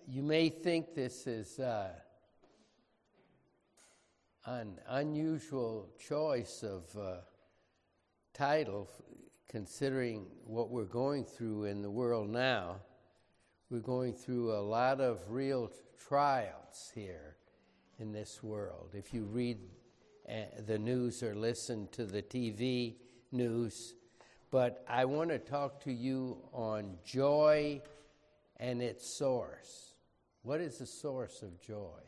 You may think this is an unusual choice of title, considering what we're going through in the world now. We're going through a lot of real trials here in this world. If you read the news or listen to the TV news, but I want to talk to you on joy and its source. What is the source of joy?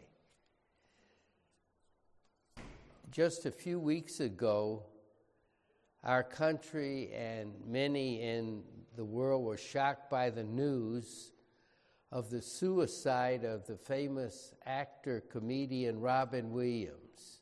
Just a few weeks ago, our country and many in the world were shocked by the news of the suicide of the famous actor, comedian Robin Williams.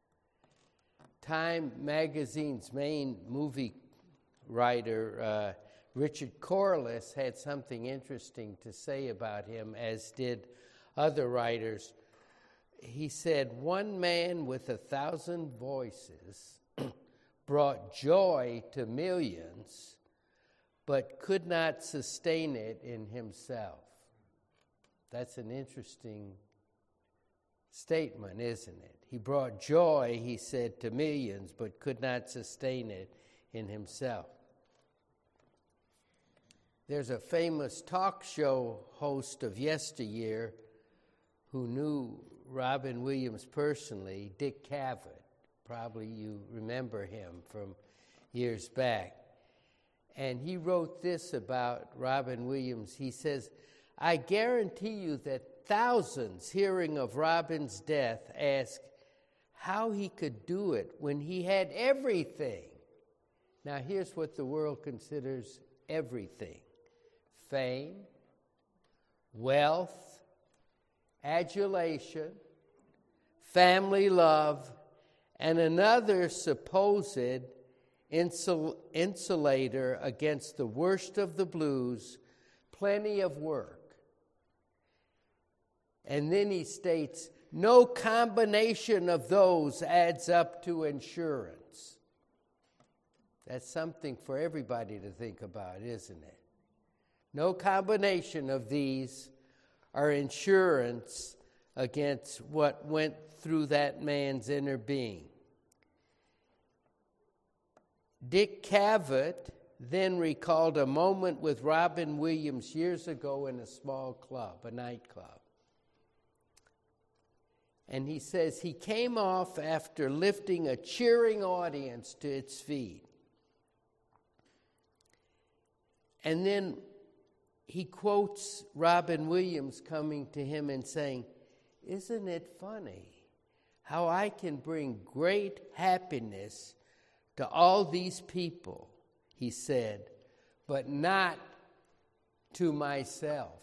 Time magazine's main movie writer, Richard Corliss, had something interesting to say about him, as did other writers. He said, "One man with 1,000 voices brought joy to millions, but could not sustain it in himself." That's an interesting statement, isn't it? He brought joy, he said, to millions, but could not sustain it in himself. There's a famous talk show host of yesteryear who knew Robin Williams personally, Dick Cavett. Probably you remember him from years back. And he wrote this about Robin Williams. He says, "I guarantee you that thousands hearing of Robin's death ask how he could do it when he had everything." Now here's what the world considers everything: fame, wealth, adulation, family love, and another supposed insulator against the worst of the blues, plenty of work. And then he states, no combination of those adds up to insurance. That's something for everybody to think about, isn't it? No combination of these are insurance against what went through that man's inner being. Dick Cavett then recalled a moment with Robin Williams years ago in a small club, a nightclub. And he says he came off after lifting a cheering audience to its feet. And then he quotes Robin Williams coming to him and saying, "Isn't it funny how I can bring great happiness to all these people," he said, "but not to myself.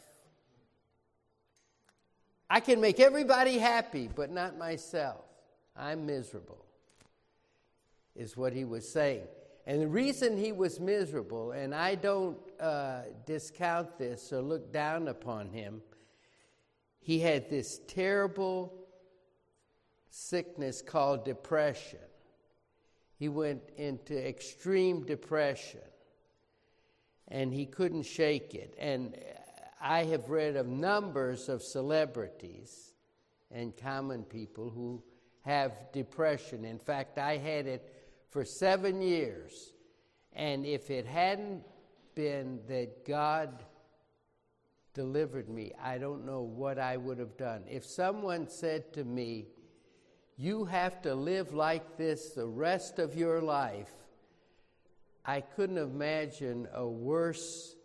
I can make everybody happy, but not myself. I'm miserable," is what he was saying. And the reason he was miserable, and I don't discount this or look down upon him, he had this terrible sickness called depression. He went into extreme depression, and he couldn't shake it. And I have read of numbers of celebrities and common people who have depression. In fact, I had it for 7 years. And if it hadn't been that God delivered me, I don't know what I would have done. If someone said to me, "You have to live like this the rest of your life," I couldn't imagine a worse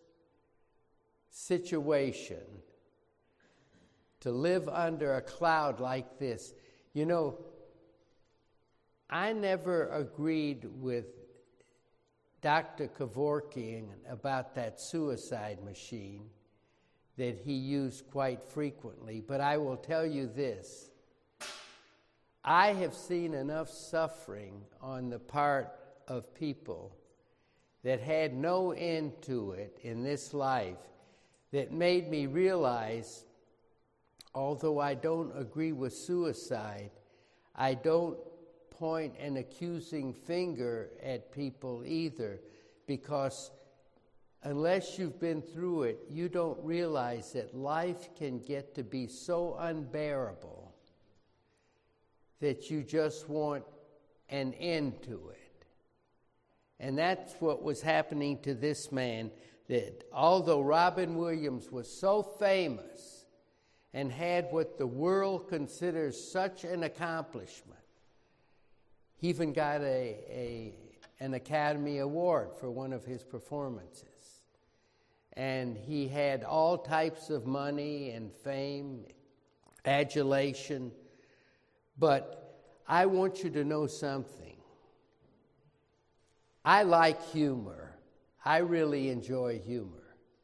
situation to live under a cloud like this. You know, I never agreed with Dr. Kevorkian about that suicide machine that he used quite frequently, but I will tell you this. I have seen enough suffering on the part of people that had no end to it in this life that made me realize, although I don't agree with suicide, I don't point an accusing finger at people either, because unless you've been through it, you don't realize that life can get to be so unbearable that you just want an end to it. And that's what was happening to this man, that although Robin Williams was so famous and had what the world considers such an accomplishment, he even got an Academy Award for one of his performances. And he had all types of money and fame, adulation. But I want you to know something. I like humor. I really enjoy humor.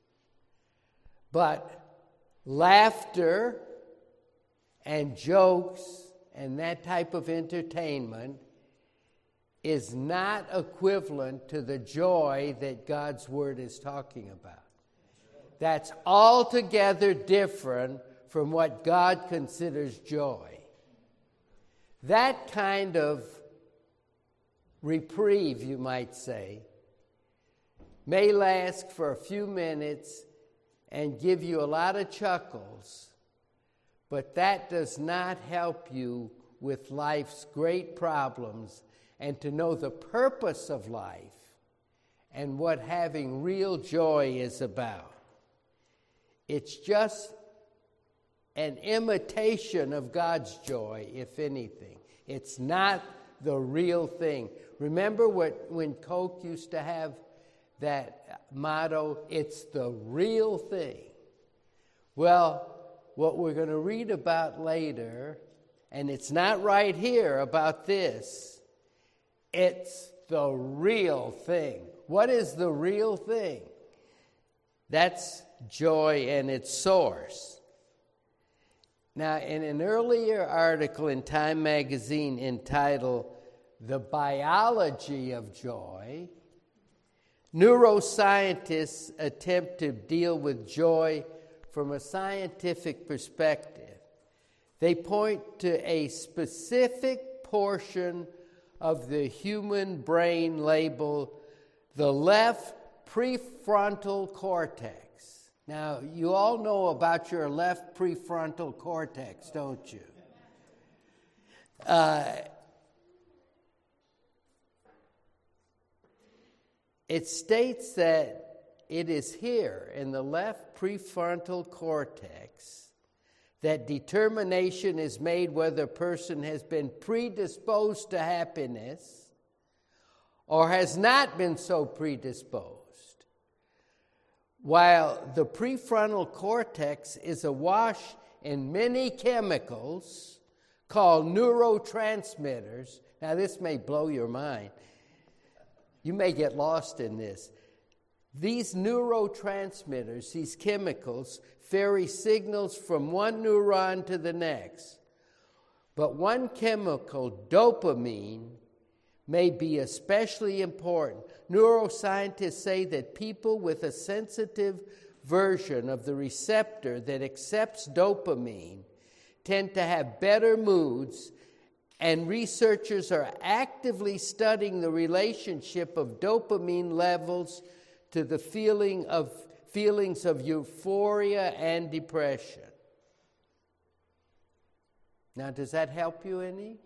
But laughter and jokes and that type of entertainment is not equivalent to the joy that God's Word is talking about. That's altogether different from what God considers joy. That kind of reprieve, you might say, may last for a few minutes and give you a lot of chuckles, but that does not help you with life's great problems and to know the purpose of life and what having real joy is about. It's just an imitation of God's joy, if anything. It's not the real thing. Remember when Coke used to have that motto, it's the real thing. Well, what we're going to read about later, and it's not right here about this, it's the real thing. What is the real thing? That's joy and its source. Now, in an earlier article in Time magazine entitled The Biology of Joy, neuroscientists attempt to deal with joy from a scientific perspective. They point to a specific portion of the human brain labeled the left prefrontal cortex. Now, you all know about your left prefrontal cortex, don't you? It states that it is here in the left prefrontal cortex that determination is made whether a person has been predisposed to happiness or has not been so predisposed. While the prefrontal cortex is awash in many chemicals called neurotransmitters. Now, this may blow your mind. You may get lost in this. These neurotransmitters, these chemicals, ferry signals from one neuron to the next. But one chemical, dopamine, may be especially important. Neuroscientists say that people with a sensitive version of the receptor that accepts dopamine tend to have better moods, and researchers are actively studying the relationship of dopamine levels to the feelings of euphoria and depression. Now, does that help you any?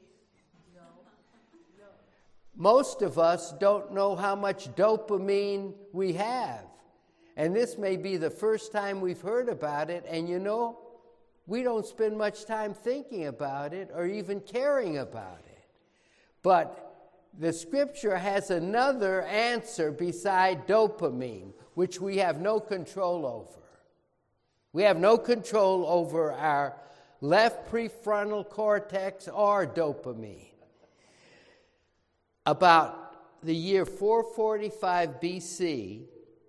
Most of us don't know how much dopamine we have. And this may be the first time we've heard about it, and you know, we don't spend much time thinking about it or even caring about it. But the Scripture has another answer beside dopamine, which we have no control over. We have no control over our left prefrontal cortex or dopamine. About the year 445 BC,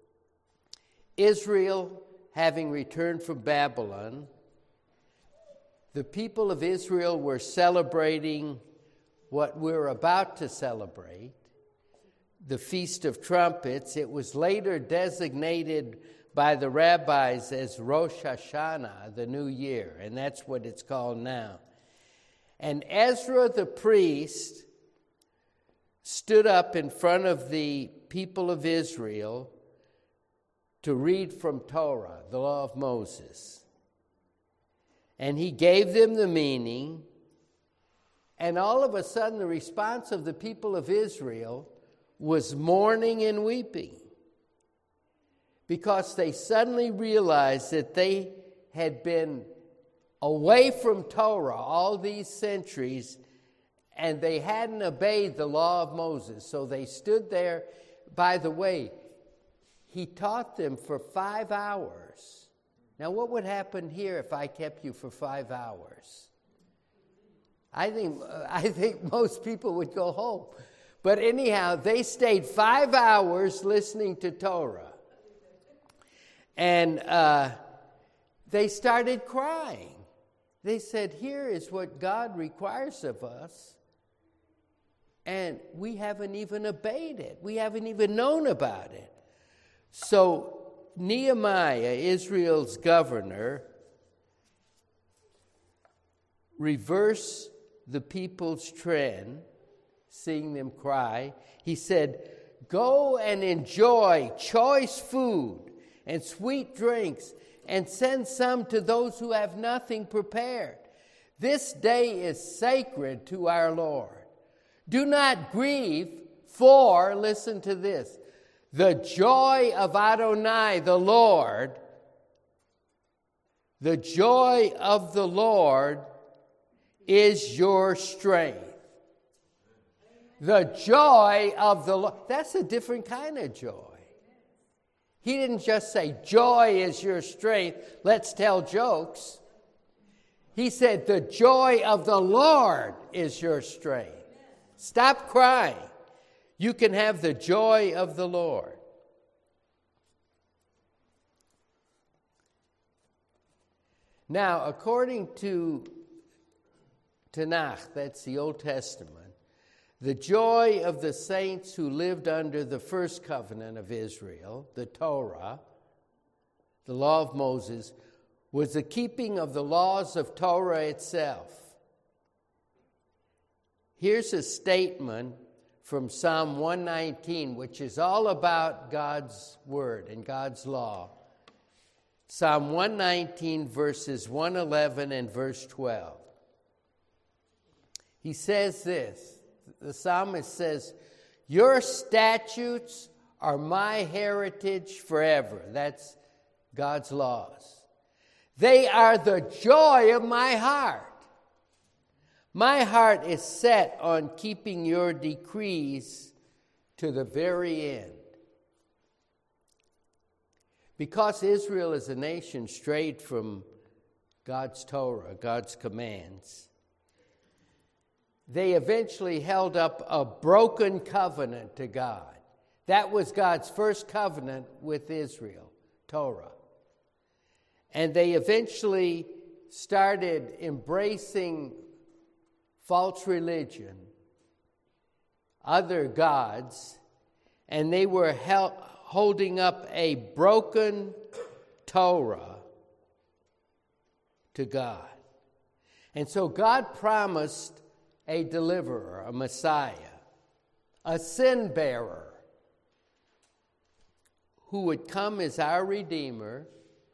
Israel, having returned from Babylon, the people of Israel were celebrating what we're about to celebrate, the Feast of Trumpets. It was later designated by the rabbis as Rosh Hashanah, the New Year, and that's what it's called now. And Ezra the priest stood up in front of the people of Israel to read from Torah, the law of Moses. And he gave them the meaning, and all of a sudden the response of the people of Israel was mourning and weeping, because they suddenly realized that they had been away from Torah all these centuries, and they hadn't obeyed the law of Moses. So they stood there. By the way, he taught them for 5 hours. Now, what would happen here if I kept you for 5 hours? I think most people would go home. But anyhow, they stayed 5 hours listening to Torah. And they started crying. They said, here is what God requires of us, and we haven't even obeyed it. We haven't even known about it. So Nehemiah, Israel's governor, reversed the people's trend, seeing them cry. He said, go and enjoy choice food and sweet drinks, and send some to those who have nothing prepared. This day is sacred to our Lord. Do not grieve, for, listen to this, the joy of Adonai, the Lord, the joy of the Lord is your strength. The joy of the Lord, that's a different kind of joy. He didn't just say, joy is your strength, let's tell jokes. He said, the joy of the Lord is your strength. Stop crying. You can have the joy of the Lord. Now, according to Tanakh, that's the Old Testament, the joy of the saints who lived under the first covenant of Israel, the Torah, the law of Moses, was the keeping of the laws of Torah itself. Here's a statement from Psalm 119, which is all about God's word and God's law. Psalm 119, verses 111 and verse 12. He says this. The psalmist says, your statutes are my heritage forever. That's God's laws. They are the joy of my heart. My heart is set on keeping your decrees to the very end. Because Israel as a nation strayed from God's Torah, God's commands, they eventually held up a broken covenant to God. That was God's first covenant with Israel, Torah. And they eventually started embracing false religion, other gods, and they were holding up a broken Torah to God. And so God promised a deliverer, a Messiah, a sin bearer, who would come as our Redeemer,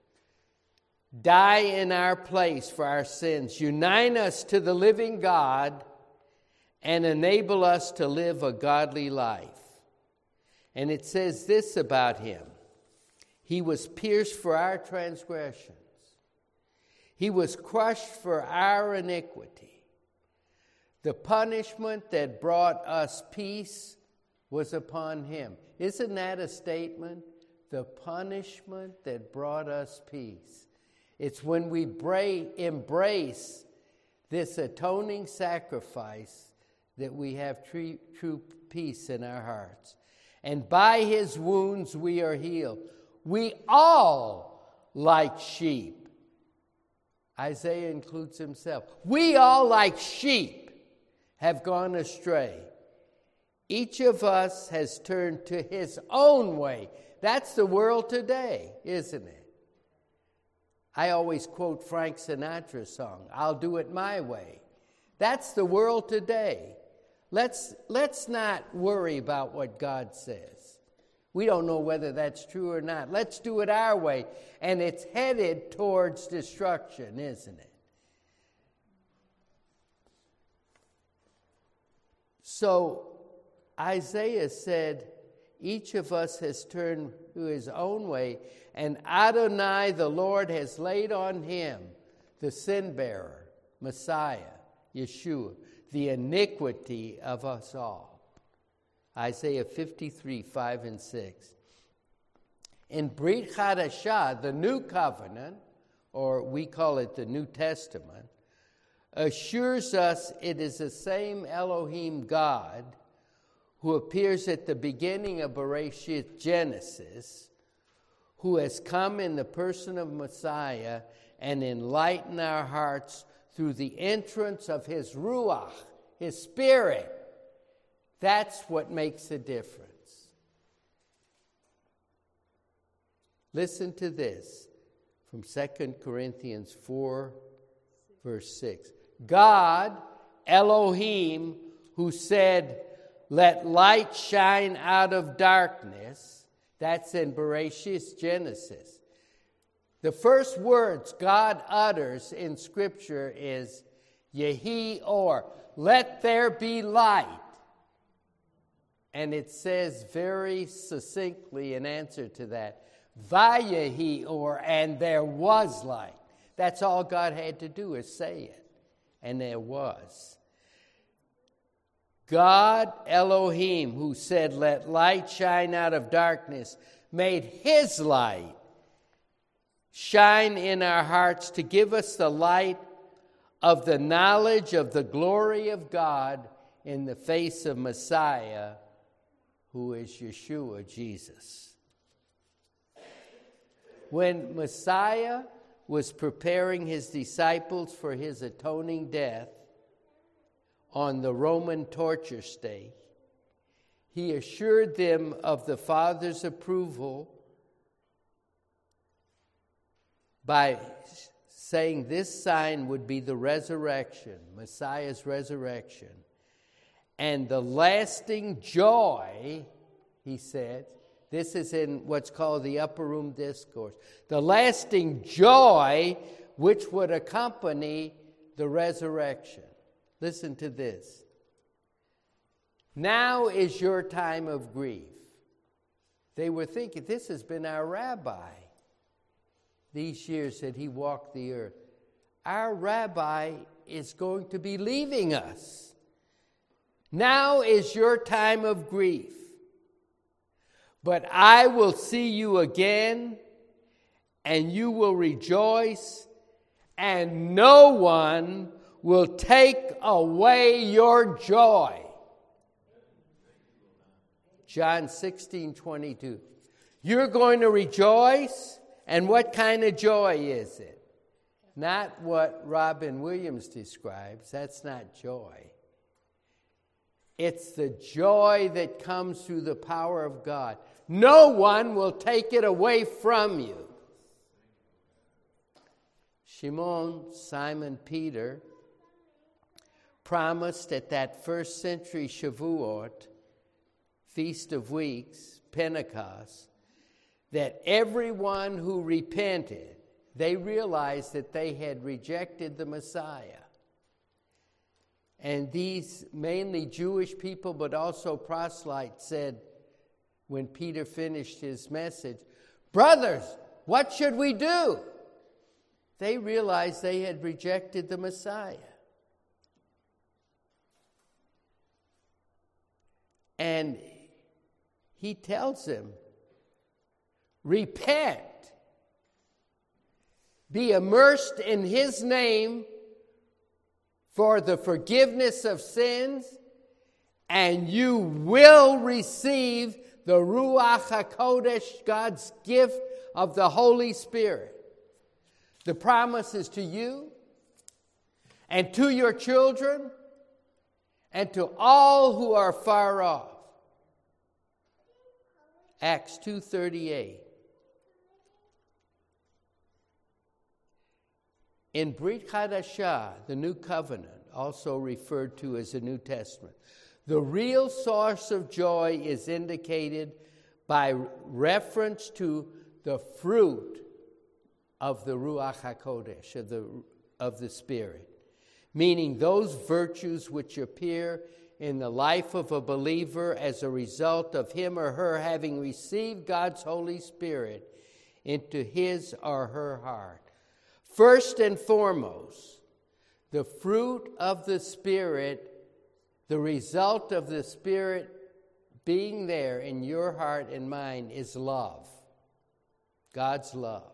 die in our place for our sins, unite us to the living God, and enable us to live a godly life. And it says this about him: he was pierced for our transgressions. He was crushed for our iniquity. The punishment that brought us peace was upon him. Isn't that a statement? The punishment that brought us peace. It's when we embrace this atoning sacrifice that we have true peace in our hearts. And by his wounds we are healed. We all, like sheep, Isaiah includes himself, we all, like sheep, have gone astray. Each of us has turned to his own way. That's the world today, isn't it? I always quote Frank Sinatra's song, I'll do it my way. That's the world today. Let's not worry about what God says. We don't know whether that's true or not. Let's do it our way. And it's headed towards destruction, isn't it? So Isaiah said, each of us has turned to his own way, and Adonai, the Lord, has laid on him, the sin bearer, Messiah, Yeshua, the iniquity of us all. Isaiah 53, 5 and 6. In Brit Chadashah, the New Covenant, or we call it the New Testament, assures us it is the same Elohim God who appears at the beginning of Bereshit, Genesis, who has come in the person of Messiah and enlightened our hearts through the entrance of his Ruach, his Spirit. That's what makes a difference. Listen to this from 2 Corinthians 4, verse 6. God, Elohim, who said, "Let light shine out of darkness," that's in Bereshit, Genesis. The first words God utters in Scripture is Yehi Or, let there be light. And it says very succinctly in answer to that, Vayehi Or, and there was light. That's all God had to do is say it. And there was. God Elohim, who said, "Let light shine out of darkness," made his light shine in our hearts to give us the light of the knowledge of the glory of God in the face of Messiah, who is Yeshua, Jesus. When Messiah was preparing his disciples for his atoning death on the Roman torture stake, he assured them of the Father's approval by saying this sign would be the resurrection, Messiah's resurrection. And the lasting joy, he said, this is in what's called the Upper Room Discourse, the lasting joy which would accompany the resurrection. Listen to this. Now is your time of grief. They were thinking, this has been our rabbi these years that he walked the earth. Our rabbi is going to be leaving us. Now is your time of grief. But I will see you again, and you will rejoice, and no one will take away your joy. John 16:22. You're going to rejoice, and what kind of joy is it? Not what Robin Williams describes. That's not joy. It's the joy that comes through the power of God. No one will take it away from you. Shimon, Simon Peter, promised at that first century Shavuot, Feast of Weeks, Pentecost, that everyone who repented, they realized that they had rejected the Messiah. And these mainly Jewish people, but also proselytes, said, when Peter finished his message, "Brothers, what should we do?" They realized they had rejected the Messiah. And he tells them, repent, be immersed in his name for the forgiveness of sins, and you will receive the Ruach HaKodesh, God's gift of the Holy Spirit. The promise is to you and to your children and to all who are far off. Acts 2:38. In Brit Chadashah, the New Covenant, also referred to as the New Testament, the real source of joy is indicated by reference to the fruit of the Ruach HaKodesh, of the Spirit, meaning those virtues which appear in the life of a believer as a result of him or her having received God's Holy Spirit into his or her heart. First and foremost, the fruit of the Spirit, the result of the Spirit being there in your heart and mind, is love. God's love.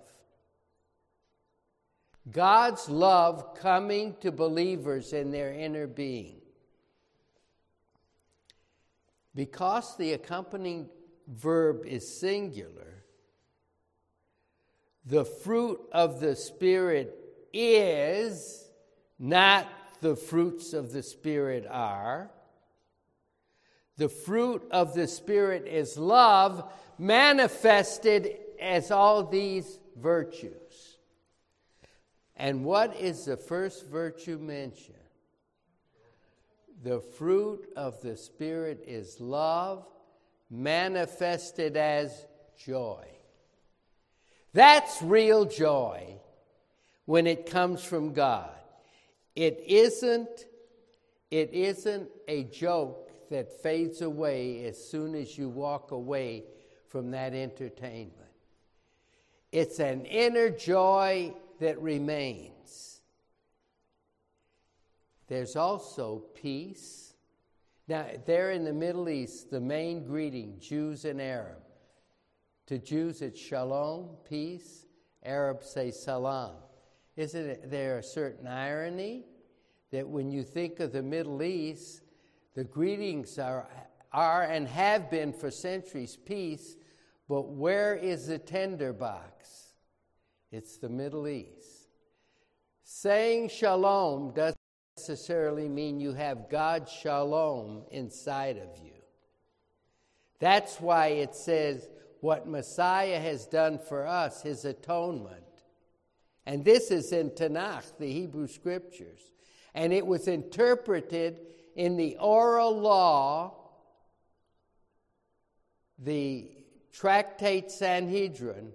God's love coming to believers in their inner being. Because the accompanying verb is singular, the fruit of the Spirit is, not the fruits of the Spirit are. The fruit of the Spirit is love, manifested as all these virtues. And what is the first virtue mentioned? The fruit of the Spirit is love, manifested as joy. That's real joy when it comes from God. It isn't a joke that fades away as soon as you walk away from that entertainment. It's an inner joy that remains. There's also peace. Now, there in the Middle East, the main greeting, Jews and Arab. To Jews, it's shalom, peace. Arabs say salam. Isn't there a certain irony that when you think of the Middle East, the greetings are and have been for centuries peace, but where is the tinderbox? It's the Middle East. Saying shalom doesn't necessarily mean you have God's shalom inside of you. That's why it says what Messiah has done for us, his atonement. And this is in Tanakh, the Hebrew Scriptures. And it was interpreted in the oral law, the Tractate Sanhedrin,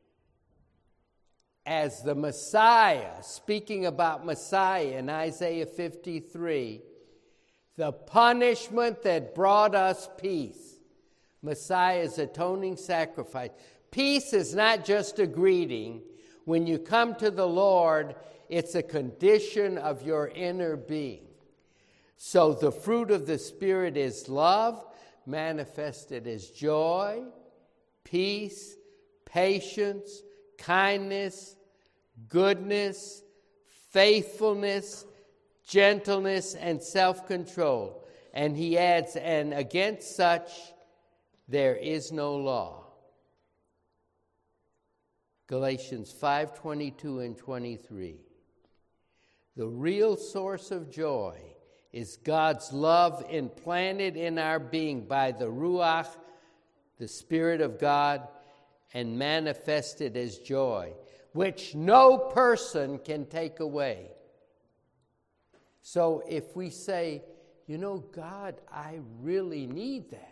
as the Messiah, speaking about Messiah in Isaiah 53, the punishment that brought us peace. Messiah's atoning sacrifice. Peace is not just a greeting. When you come to the Lord, it's a condition of your inner being. So the fruit of the Spirit is love, manifested as joy, peace, patience, kindness, goodness, faithfulness, gentleness, and self-control. And he adds, and against such there is no law. Galatians 5:22 and 23. The real source of joy is God's love implanted in our being by the Ruach, the Spirit of God, and manifested as joy, which no person can take away. So if we say, you know, God, I really need that.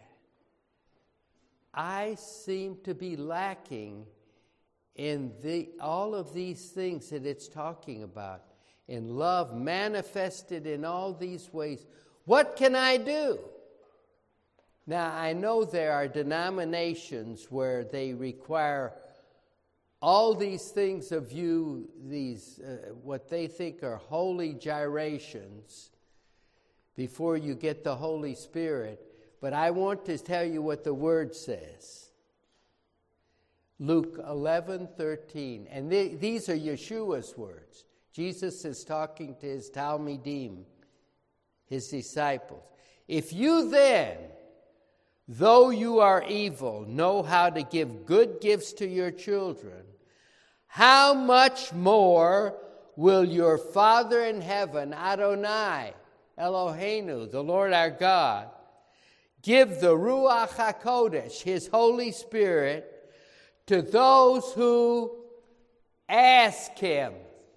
I seem to be lacking in all of these things that it's talking about, in love manifested in all these ways. What can I do? Now, I know there are denominations where they require all these things of you, these what they think are holy gyrations, before you get the Holy Spirit. But I want to tell you what the Word says. Luke 11:13. And these are Yeshua's words. Jesus is talking to his Talmidim, his disciples. If you then, though you are evil, know how to give good gifts to your children, how much more will your Father in heaven, Adonai, Eloheinu, the Lord our God, give the Ruach HaKodesh, his Holy Spirit, to those who ask him?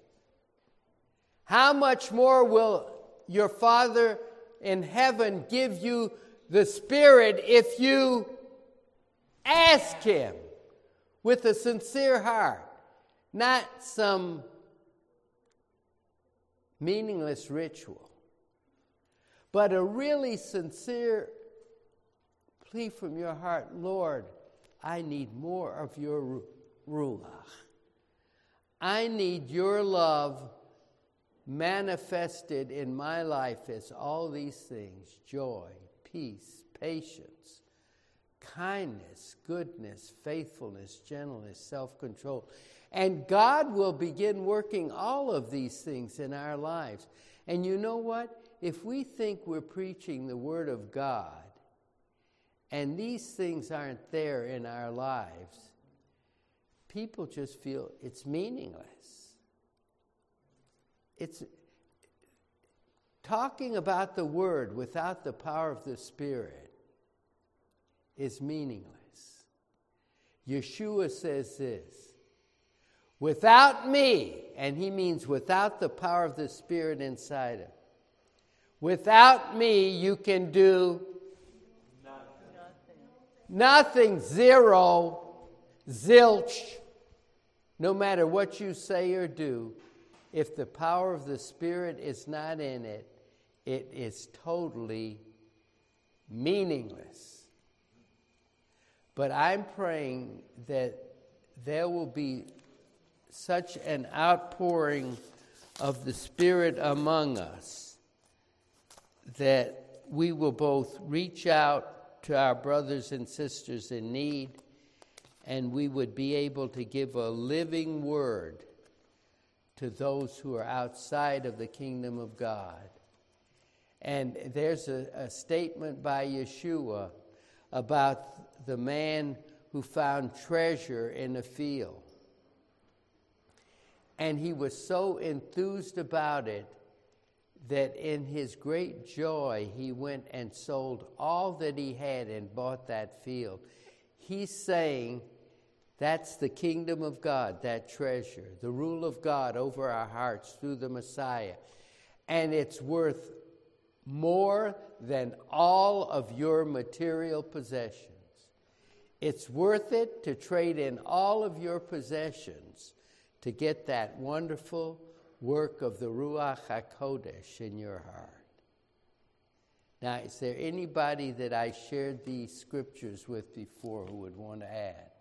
How much more will your Father in heaven give you the Spirit if you Ask him with a sincere heart, not some meaningless ritual, but a really sincere plea from your heart. Lord, I need more of your Ruach. I need your love manifested in my life as all these things: joy, peace, patience, kindness, goodness, faithfulness, gentleness, self-control. And God will begin working all of these things in our lives. And you know what? If we think we're preaching the Word of God and these things aren't there in our lives, people just feel it's meaningless. It's talking about the Word without the power of the Spirit is meaningless. Yeshua says this: without me, and he means without the power of the Spirit inside him, without me you can do nothing, zero, zilch. No matter what you say or do, if the power of the Spirit is not in it, it is totally meaningless. But I'm praying that there will be such an outpouring of the Spirit among us that we will both reach out to our brothers and sisters in need, and we would be able to give a living word to those who are outside of the kingdom of God. And there's a statement by Yeshua about the man who found treasure in a field. And he was so enthused about it that in his great joy, he went and sold all that he had and bought that field. He's saying that's the kingdom of God, that treasure, the rule of God over our hearts through the Messiah. And it's worth more than all of your material possessions. It's worth it to trade in all of your possessions to get that wonderful work of the Ruach HaKodesh in your heart. Now, is there anybody that I shared these scriptures with before who would want to add?